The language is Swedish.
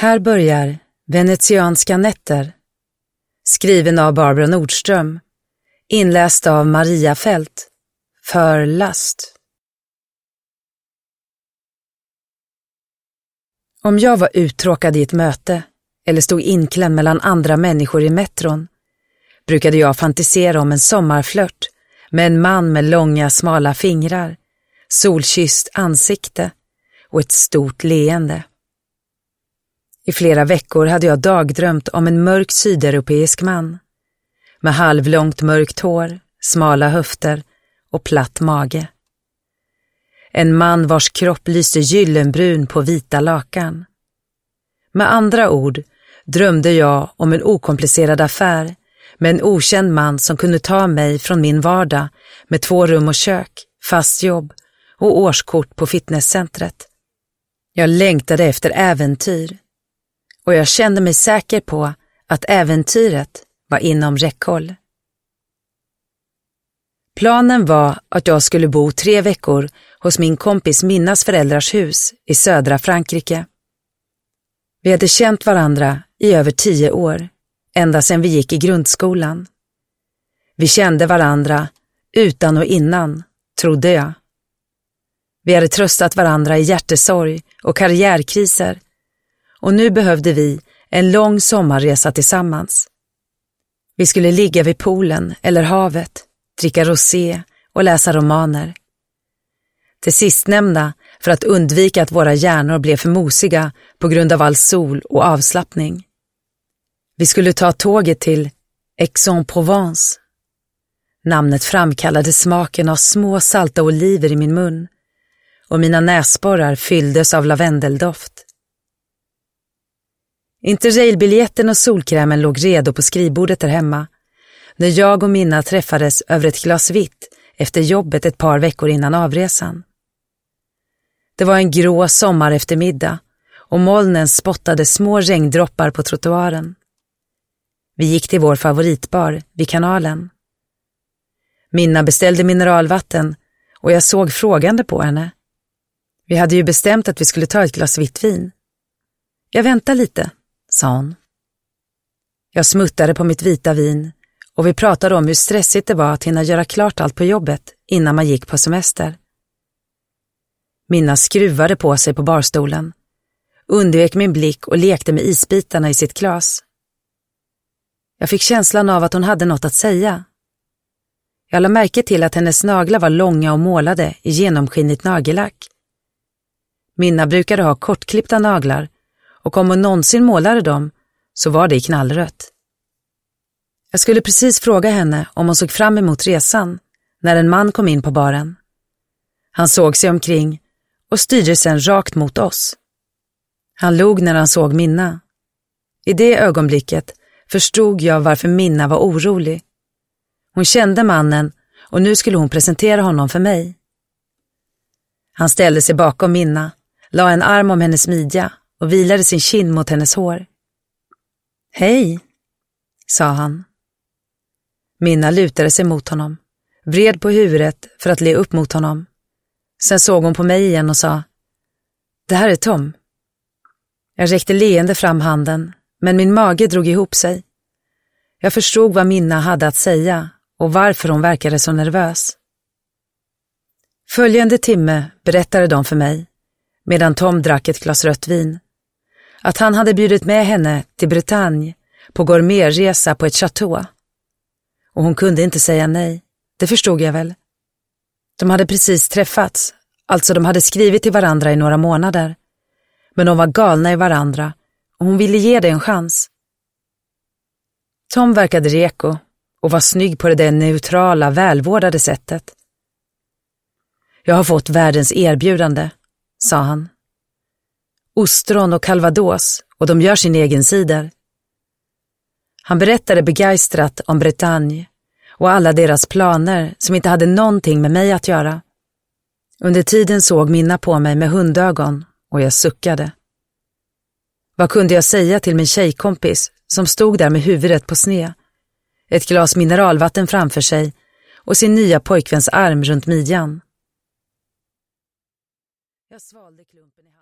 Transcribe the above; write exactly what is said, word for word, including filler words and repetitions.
Här börjar Venetianska nätter, skriven av Barbara Nordström, inläst av Maria Fält, för Last. Om jag var uttråkad i ett möte eller stod inklämd mellan andra människor i metron, brukade jag fantisera om en sommarflört med en man med långa smala fingrar, solkysst ansikte och ett stort leende. I flera veckor hade jag dagdrömt om en mörk sydeuropeisk man med halvlångt mörkt hår, smala höfter och platt mage. En man vars kropp lyste gyllenbrun på vita lakan. Med andra ord drömde jag om en okomplicerad affär med en okänd man som kunde ta mig från min vardag med två rum och kök, fast jobb och årskort på fitnesscentret. Jag längtade efter äventyr och jag kände mig säker på att äventyret var inom räckhåll. Planen var att jag skulle bo tre veckor hos min kompis Minnas föräldrars hus i södra Frankrike. Vi hade känt varandra i över tio år, ända sedan vi gick i grundskolan. Vi kände varandra utan och innan, trodde jag. Vi hade tröstat varandra i hjärtesorg och karriärkriser, och nu behövde vi en lång sommarresa tillsammans. Vi skulle ligga vid poolen eller havet, dricka rosé och läsa romaner. Det sistnämnda för att undvika att våra hjärnor blev för mosiga på grund av all sol och avslappning. Vi skulle ta tåget till Aix-en-Provence. Namnet framkallade smaken av små salta oliver i min mun och mina näsborrar fylldes av lavendeldoft. Interrailbiljetten och solkrämen låg redo på skrivbordet där hemma när jag och Minna träffades över ett glas vitt efter jobbet ett par veckor innan avresan. Det var en grå sommar eftermiddag och molnen spottade små regndroppar på trottoaren. Vi gick till vår favoritbar vid kanalen. Minna beställde mineralvatten och jag såg frågande på henne. Vi hade ju bestämt att vi skulle ta ett glas vitt vin. Jag väntar lite, sa hon. Jag smuttade på mitt vita vin och vi pratade om hur stressigt det var att hinna göra klart allt på jobbet innan man gick på semester. Minna skruvade på sig på barstolen, undvek min blick och lekte med isbitarna i sitt glas. Jag fick känslan av att hon hade något att säga. Jag lade märke till att hennes naglar var långa och målade i genomskinligt nagellack. Minna brukade ha kortklippta naglar och om hon någonsin målade dem så var det i knallrött. Jag skulle precis fråga henne om hon såg fram emot resan när en man kom in på baren. Han såg sig omkring och styrde sedan rakt mot oss. Han log när han såg Minna. I det ögonblicket förstod jag varför Minna var orolig. Hon kände mannen och nu skulle hon presentera honom för mig. Han ställde sig bakom Minna, la en arm om hennes midja och vilade sin kind mot hennes hår. Hej, sa han. Minna lutade sig mot honom, vred på huvudet för att le upp mot honom. Sen såg hon på mig igen och sa: Det här är Tom. Jag räckte leende fram handen, men min mage drog ihop sig. Jag förstod vad Minna hade att säga och varför hon verkade så nervös. Följande timme berättade de för mig, medan Tom drack ett glas rött vin, att han hade bjudit med henne till Bretagne på gourmetresa på ett chateau. Och hon kunde inte säga nej, det förstod jag väl. De hade precis träffats, alltså de hade skrivit till varandra i några månader. Men de var galna i varandra och hon ville ge det en chans. Tom verkade reko och var snygg på det där neutrala, välvårdade sättet. Jag har fått världens erbjudande, sa han. Ostron och calvados och de gör sin egen cider. Han berättade begeistrat om Bretagne och alla deras planer som inte hade någonting med mig att göra. Under tiden såg Minna på mig med hundögon och jag suckade. Vad kunde jag säga till min tjejkompis som stod där med huvudet på sned, ett glas mineralvatten framför sig och sin nya pojkväns arm runt midjan? Jag svalde klumpen i